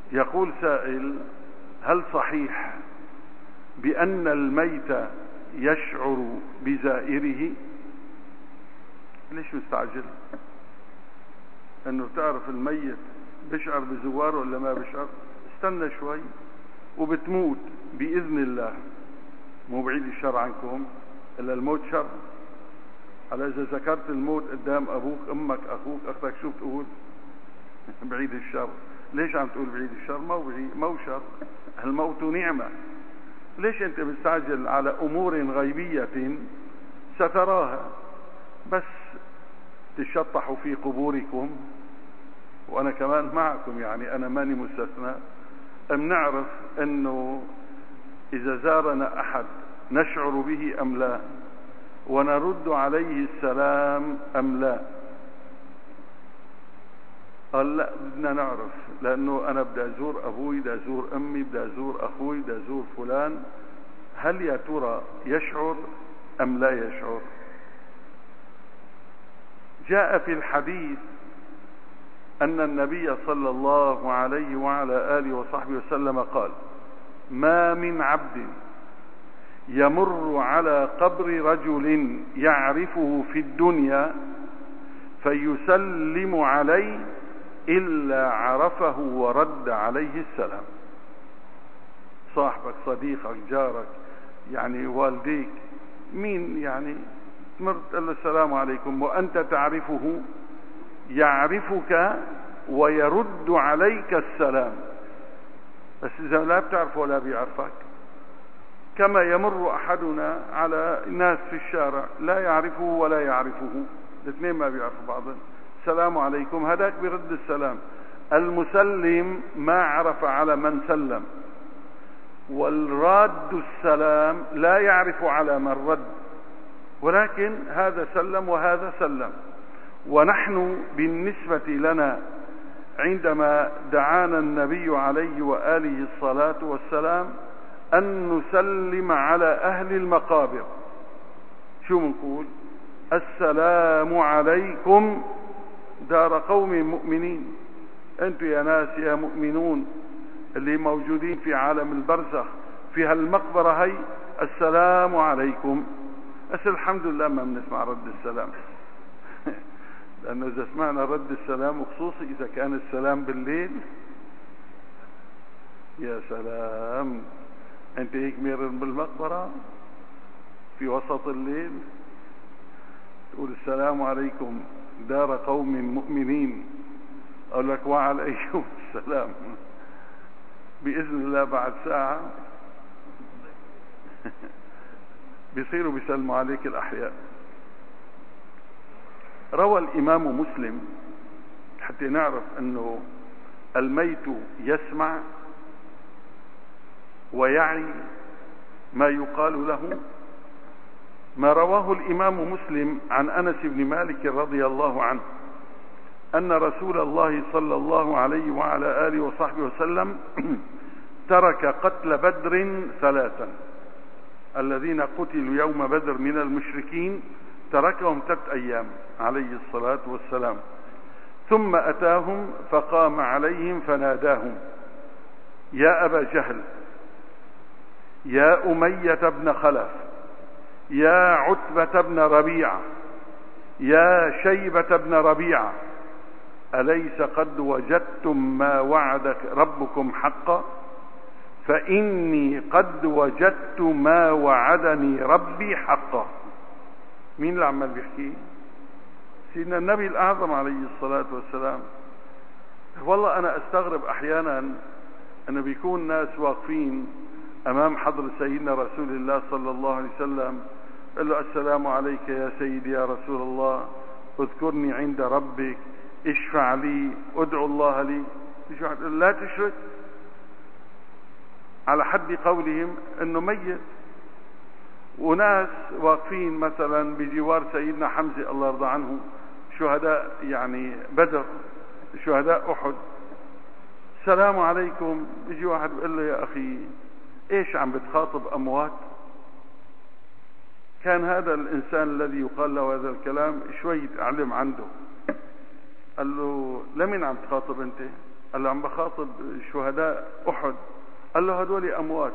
يقول سائل: هل صحيح بأن الميت يشعر بزائره؟ ليش مستعجل؟ انه تعرف الميت بيشعر بزواره ولا ما بيشعر؟ استنى شوي وبتموت بإذن الله. مو بعيد الشر عنكم، إلا الموت شر. على إذا ذكرت الموت قدام أبوك أمك أخوك أختك شو بتقول؟ بعيد الشر. ليش عم تقول بعيد الشر؟ مو شر، الموت نعمة. ليش أنت مستعجل على أمور غيبية ستراها؟ بس تشطحوا في قبوركم، وأنا كمان معكم، يعني أنا ماني مستثنى. نعرف أنه إذا زارنا أحد نشعر به أم لا، ونرد عليه السلام أم لا. قال لا، بدنا نعرف، لأنه أنا بدي أزور أبوي، بدي أزور أمي، بدي أزور أخوي، بدي أزور فلان، هل يا ترى يشعر أم لا يشعر؟ جاء في الحديث أن النبي صلى الله عليه وعلى آله وصحبه وسلم قال: ما من عبد يمر على قبر رجل يعرفه في الدنيا فيسلم عليه إلا عرفه ورد عليه السلام. صاحبك، صديقك، جارك، يعني والديك، مين يعني تمر تقول له السلام عليكم وأنت تعرفه، يعرفك ويرد عليك السلام. بس إذا لا بتعرفه ولا بيعرفك، كما يمر أحدنا على ناس في الشارع لا يعرفه ولا يعرفه، الاثنين ما بيعرفوا بعضهم، السلام عليكم، هذاك بيرد السلام. المسلم ما عرف على من سلم، والراد السلام لا يعرف على من رد، ولكن هذا سلم وهذا سلم. ونحن بالنسبة لنا عندما دعانا النبي عليه وآله الصلاة والسلام أن نسلم على أهل المقابر، شو منقول؟ السلام عليكم دار قوم مؤمنين. أنتم يا ناس يا مؤمنون اللي موجودين في عالم البرزخ في هالمقبرة هي، السلام عليكم. بس الحمد لله ما بنسمع رد السلام لأنه إذا سمعنا رد السلام، وخصوصي إذا كان السلام بالليل، يا سلام، أنت هيك مير بالمقبرة في وسط الليل تقول السلام عليكم دار قوم مؤمنين، أقول لك وعليكم السلام، بإذن الله بعد ساعة بيصيروا بيسلموا عليك الأحياء. روى الإمام مسلم، حتى نعرف أنه الميت يسمع ويعي ما يقال له، ما رواه الإمام مسلم عن أنس بن مالك رضي الله عنه أن رسول الله صلى الله عليه وعلى آله وصحبه وسلم ترك قتل بدر ثلاثا. الذين قتلوا يوم بدر من المشركين تركهم 3 أيام عليه الصلاة والسلام، ثم أتاهم فقام عليهم فناداهم: يا أبا جهل، يا أمية بن خلف، يا عتبة بن ربيعة، يا شيبة بن ربيعة، أليس قد وجدتم ما وعدك ربكم حقا؟ فإني قد وجدت ما وعدني ربي حقا. مين اللي عمال بيحكي؟ سيدنا النبي الأعظم عليه الصلاة والسلام. والله أنا أستغرب أحيانا أنه بيكون ناس واقفين أمام حضرة سيدنا رسول الله صلى الله عليه وسلم، قال له: السلام عليك يا سيدي يا رسول الله، اذكرني عند ربك، اشفع لي، ادعو الله لي. لا تشرك، على حد قولهم انه ميت. وناس واقفين مثلا بجوار سيدنا حمزة الله يرضى عنه، شهداء يعني بدر، شهداء احد، السلام عليكم. يجي واحد بيقول له: يا اخي ايش عم بتخاطب اموات؟ كان هذا الانسان الذي يقال له هذا الكلام شوي يتعلم عنده. قال له: لمن عم تخاطب انت؟ قال له عم بخاطب شهداء أحد. قال له هذول أموات.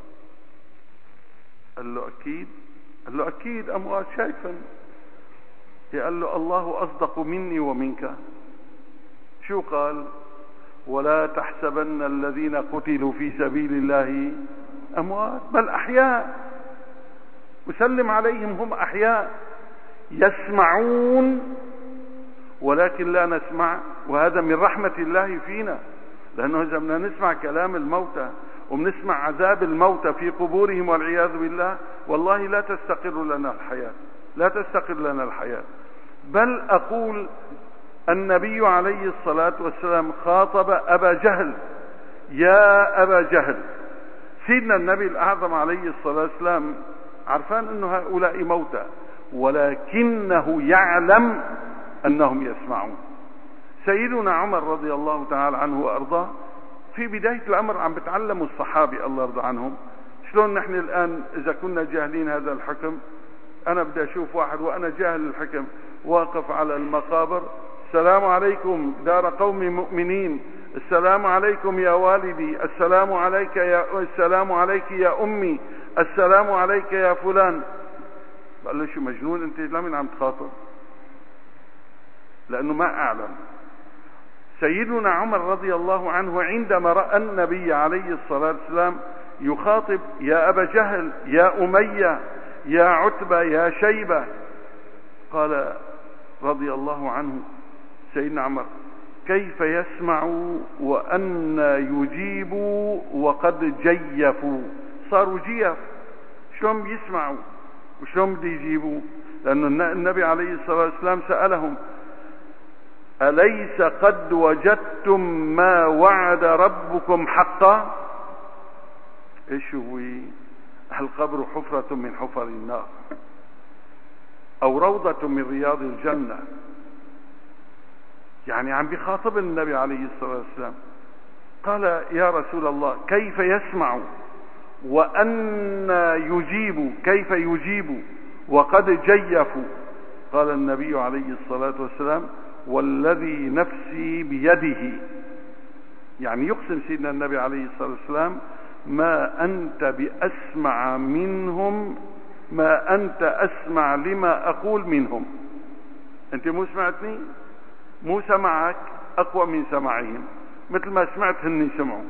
قال له أكيد؟ قال له أكيد أموات شايفا. قال له الله أصدق مني ومنك. شو قال؟ ولا تحسبن الذين قتلوا في سبيل الله أموات بل أحياء. وسلم عليهم هم أحياء يسمعون ولكن لا نسمع. وهذا من رحمة الله فينا، لأنه إذا بدنا نسمع كلام الموتى وبنسمع عذاب الموتى في قبورهم والعياذ بالله، والله لا تستقر لنا الحياة، لا تستقر لنا الحياة. بل أقول النبي عليه الصلاة والسلام خاطب أبا جهل: يا أبا جهل. سيدنا النبي الأعظم عليه الصلاة والسلام عرفان أنه هؤلاء موتى، ولكنه يعلم أنهم يسمعون. سيدنا عمر رضي الله تعالى عنه وأرضاه في بداية الأمر عم بتعلموا الصحابة الله يرضى عنهم شلون نحن الآن إذا كنا جاهلين هذا الحكم. أنا بدي أشوف واحد وأنا جاهل الحكم واقف على المقابر: السلام عليكم دار قوم مؤمنين، السلام عليكم يا والدي، السلام عليك يا أمي، السلام عليك يا فلان. قال له شو مجنون أنت؟ لمن عم تخاطب؟ لأنه ما أعلم. سيدنا عمر رضي الله عنه عندما رأى النبي عليه الصلاة والسلام يخاطب: يا أبا جهل، يا أمية، يا عتبة، يا شيبة، قال رضي الله عنه سيدنا عمر: كيف يسمع وأن يجيبوا وقد جيفوا؟ صاروا جيف، شلون بيسمعوا وشلون بده يجيبوا؟ لأن النبي عليه الصلاة والسلام سألهم: أليس قد وجدتم ما وعد ربكم حقا؟ ايش هو؟ القبر حفرة من حفر النار أو روضة من رياض الجنة. يعني عم بيخاطب النبي عليه الصلاة والسلام. قال: يا رسول الله كيف يسمع وأن يجيب؟ كيف يجيب وقد جيفوا؟ قال النبي عليه الصلاة والسلام: والذي نفسي بيده. يعني يقسم سيدنا النبي عليه الصلاة والسلام: ما أنت بأسمع منهم، ما أنت أسمع لما أقول منهم. أنت مو سمعتني؟ مو سمعك أقوى من سمعهم، مثل ما سمعت هني سمعوا،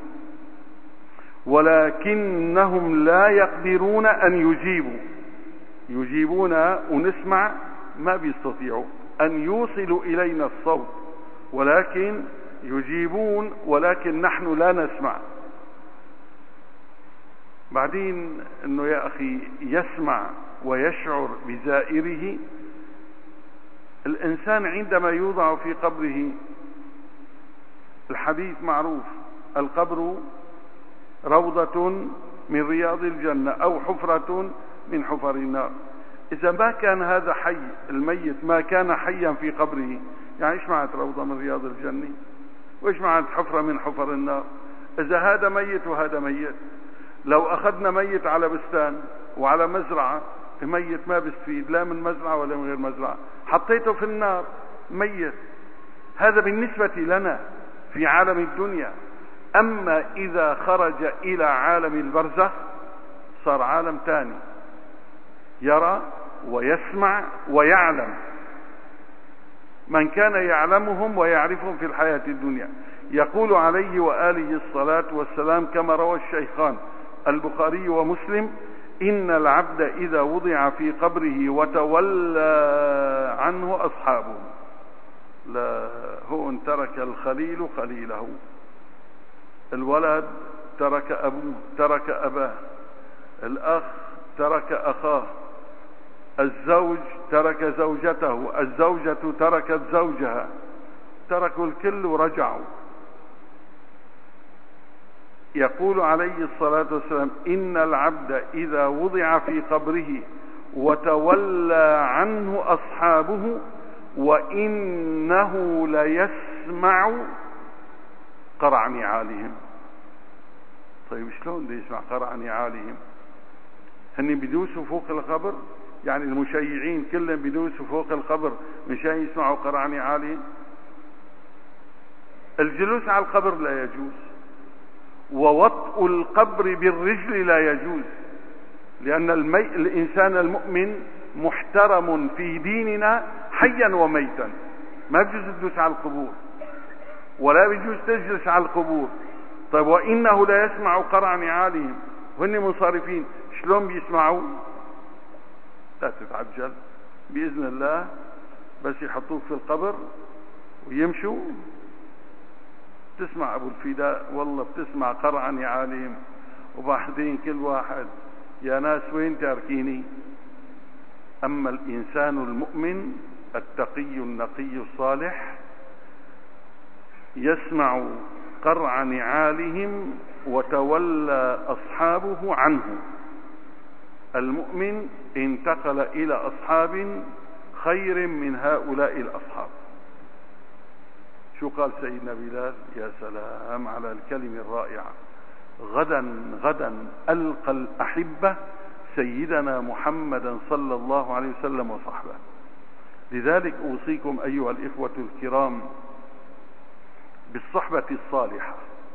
ولكنهم لا يقدرون أن يجيبون ونسمع، ما بيستطيعوا أن يوصلوا إلينا الصوت، ولكن يجيبون ولكن نحن لا نسمع. بعدين انه يا اخي يسمع ويشعر بزائره. الانسان عندما يوضع في قبره، الحديث معروف: القبر روضة من رياض الجنة أو حفرة من حفر النار. إذا ما كان هذا حي، الميت ما كان حيا في قبره، يعني إيش معنى روضة من رياض الجنة؟ وإيش معنى حفرة من حفر النار؟ إذا هذا ميت وهذا ميت، لو أخذنا ميت على بستان وعلى مزرعة، ميت ما بيستفيد لا من مزرعة ولا من غير مزرعة، حطيته في النار ميت. هذا بالنسبة لنا في عالم الدنيا. أما إذا خرج إلى عالم البرزخ صار عالم تاني، يرى ويسمع ويعلم. من كان يعلمهم ويعرفهم في الحياة الدنيا. يقول عليه وآله الصلاة والسلام كما روى الشيخان البخاري ومسلم: إن العبد إذا وضع في قبره وتولى عنه أصحابه، لا هو ترك الخليل خليله، الولد ترك أبوه ترك أباه، الأخ ترك أخاه، الزوج ترك زوجته، الزوجة تركت زوجها، تركوا الكل ورجعوا. يقول عليه الصلاة والسلام: إن العبد إذا وضع في قبره وتولى عنه أصحابه وإنه ليسمع قرع نعالهم. طيب شلون بده يسمع قرع نعالهم؟ هن بيدوسوا فوق القبر، يعني المشيعين كلهم بيدوسوا فوق القبر مشان يسمعوا قرع نعالهم. الجلوس على القبر لا يجوز، ووطء القبر بالرجل لا يجوز، لأن الإنسان المؤمن محترم في ديننا حيا وميتا. ما بيجوز تجلس على القبور ولا بيجوز تجلس على القبور. طيب وإنه لا يسمع قرع نعالهم، وهن منصرفين شلون بيسمعوا؟ لا تتعجل، بإذن الله بس يحطوك في القبر ويمشوا تسمع أبو الفداء، والله بتسمع قرع نعالهم. وبعدين كل واحد يا ناس وين تاركيني؟ أما الإنسان المؤمن التقي النقي الصالح يسمع قرع نعالهم وتولى أصحابه عنه. المؤمن انتقل إلى أصحاب خير من هؤلاء الأصحاب. شو قال سيدنا بلال؟ يا سلام على الكلمة الرائعة: غدا ألقى الأحبة سيدنا محمدا صلى الله عليه وسلم وصحبه. لذلك أوصيكم أيها الإخوة الكرام بالصحبة الصالحة.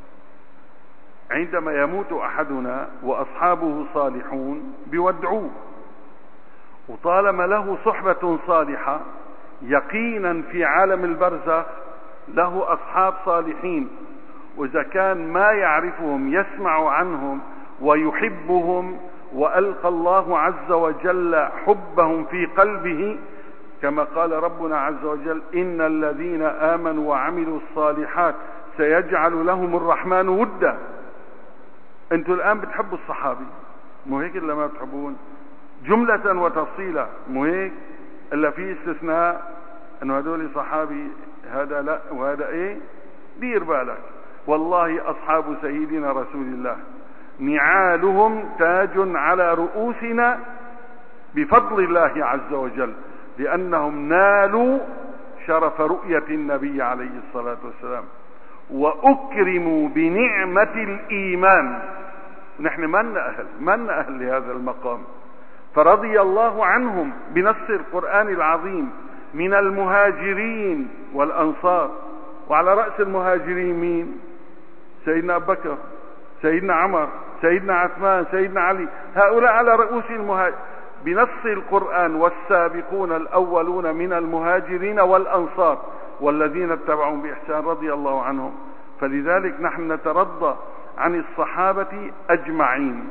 عندما يموت أحدنا وأصحابه صالحون بيودعوه، وطالما له صحبة صالحة يقينا في عالم البرزخ له أصحاب صالحين، وإذا كان ما يعرفهم يسمع عنهم ويحبهم، وألقى الله عز وجل حبهم في قلبه، كما قال ربنا عز وجل: إن الذين آمنوا وعملوا الصالحات سيجعل لهم الرحمن ودا. انتوا الآن بتحبوا الصحابي، مو هيك إلا ما بتحبون جملة وتفصيلا؟ مو هيك إلا في استثناء أنه هذول صحابي هذا لا وهذا إيه؟ دير بالك، والله أصحاب سيدنا رسول الله نعالهم تاج على رؤوسنا بفضل الله عز وجل، لأنهم نالوا شرف رؤية النبي عليه الصلاة والسلام وأكرموا بنعمة الإيمان. نحن ما لنا أهل لهذا المقام، فرضي الله عنهم بنص القرآن العظيم من المهاجرين والأنصار. وعلى رأس المهاجرين مين؟ سيدنا أبو بكر، سيدنا عمر، سيدنا عثمان، سيدنا علي، هؤلاء على رؤوس المهاجرين بنص القرآن: والسابقون الأولون من المهاجرين والأنصار والذين اتبعوا بإحسان رضي الله عنهم. فلذلك نحن نترضى عن الصحابة أجمعين.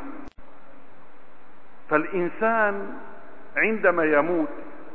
فالإنسان عندما يموت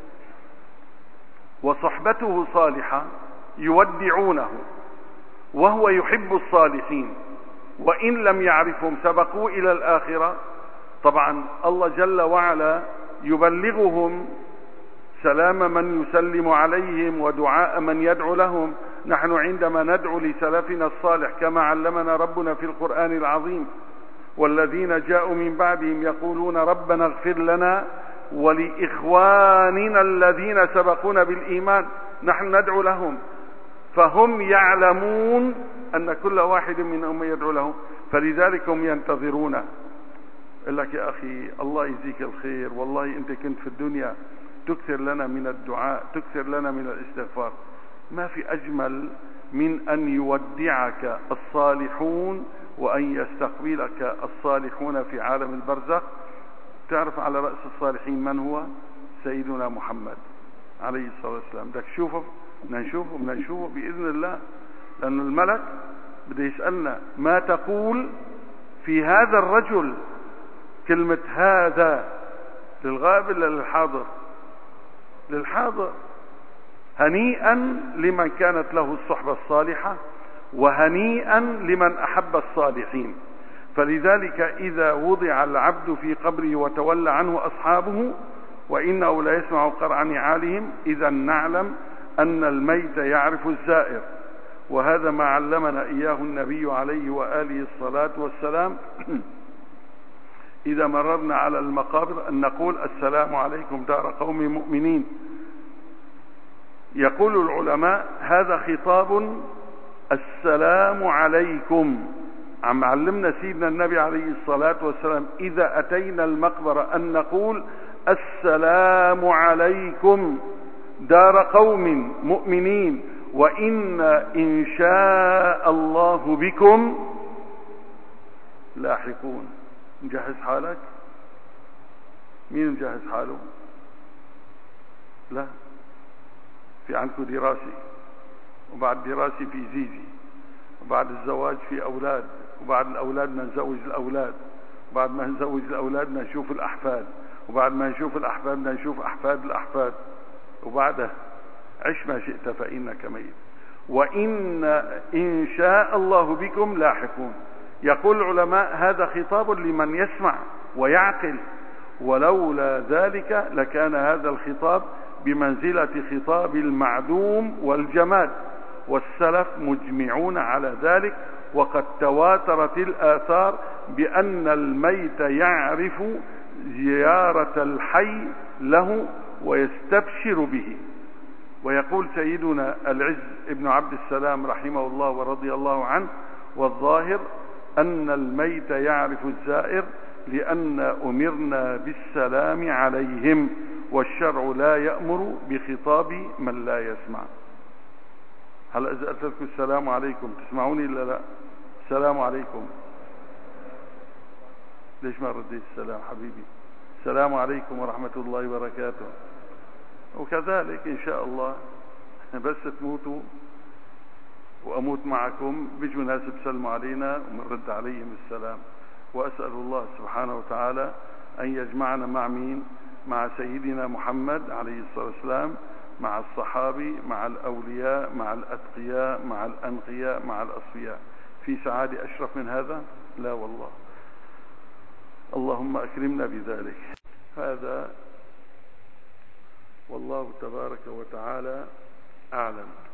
وصحبته صالحة يودعونه وهو يحب الصالحين، وإن لم يعرفهم سبقوا إلى الآخرة. طبعا الله جل وعلا يبلغهم سلام من يسلم عليهم ودعاء من يدعو لهم. نحن عندما ندعو لسلفنا الصالح كما علمنا ربنا في القرآن العظيم: والذين جاءوا من بعدهم يقولون ربنا اغفر لنا ولإخواننا الذين سبقونا بالإيمان. نحن ندعو لهم، فهم يعلمون أن كل واحد منهم يدعو لهم، فلذلك هم ينتظرون. يقول لك: يا أخي الله يجزيك الخير، والله أنت كنت في الدنيا تكثر لنا من الدعاء، تكثر لنا من الاستغفار. ما في أجمل من أن يودعك الصالحون وأن يستقبلك الصالحون في عالم البرزخ. تعرف على رأس الصالحين من هو؟ سيدنا محمد عليه الصلاة والسلام. بدك تشوفه؟ بدنا نشوفه بإذن الله، لأن الملك بده يسألنا: ما تقول في هذا الرجل؟ كلمة هذا للغائب ولا للحاضر؟ للحاضر. هنيئا لمن كانت له الصحبة الصالحة، وهنيئا لمن أحب الصالحين. فلذلك إذا وضع العبد في قبره وتولى عنه أصحابه وإنه لا يسمع قرع نعالهم، إذا نعلم أن الميت يعرف الزائر. وهذا ما علمنا إياه النبي عليه وآله الصلاة والسلام. إذا مررنا على المقابر أن نقول: السلام عليكم دار قوم مؤمنين. يقول العلماء: هذا خطاب السلام عليكم. عم علمنا سيدنا النبي عليه الصلاة والسلام إذا أتينا المقبرة أن نقول: السلام عليكم دار قوم مؤمنين. وإن إن شاء الله بكم لاحقون. مجهز حالك؟ مين مجهز حاله؟ لا، في عندكم دراسة، وبعد دراسة في زيزي، وبعد الزواج في أولاد، وبعد الأولاد نزوج الأولاد، وبعد ما نزوج الأولاد نشوف الأحفاد، وبعد ما نشوف الأحفاد نشوف أحفاد الأحفاد، وبعدها عش ما شئت فإنك ميت. وإن إن شاء الله بكم لاحقون. يقول العلماء هذا خطاب لمن يسمع ويعقل، ولولا ذلك لكان هذا الخطاب بمنزلة خطاب المعدوم والجماد، والسلف مجمعون على ذلك، وقد تواترت الآثار بأن الميت يعرف زيارة الحي له ويستبشر به. ويقول سيدنا العز ابن عبد السلام رحمه الله ورضي الله عنه: والظاهر أن الميت يعرف الزائر لأن أمرنا بالسلام عليهم، والشرع لا يأمر بخطاب من لا يسمع. هل إذا قلت لكم السلام عليكم تسمعوني إلا لا؟ السلام عليكم، ليش ما رديت السلام حبيبي؟ السلام عليكم ورحمة الله وبركاته. وكذلك إن شاء الله بس تموتوا وأموت معكم بيجوا ناس بسلموا علينا ونرد عليهم السلام. وأسأل الله سبحانه وتعالى أن يجمعنا مع مين؟ مع سيدنا محمد عليه الصلاة والسلام، مع الصحابي، مع الأولياء، مع الأتقياء، مع الأنقياء، مع الأصفياء. في سعادة أشرف من هذا؟ لا والله. اللهم أكرمنا بذلك. هذا والله تبارك وتعالى أعلم.